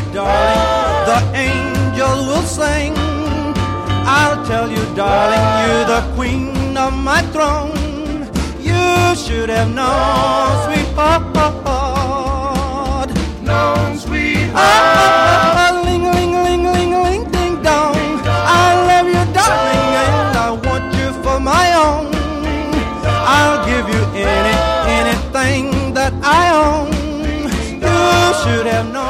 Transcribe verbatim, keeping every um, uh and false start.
darling, the angels will sing. I'll tell you, darling, you're the queen of my throne. You should have known, sweetheart. Known, sweetheart. Ah, ling, ling, ling, ling, ling, ding dong. I love you, darling, and I want you for my own. I'll give you any, anything that I own. You should have known.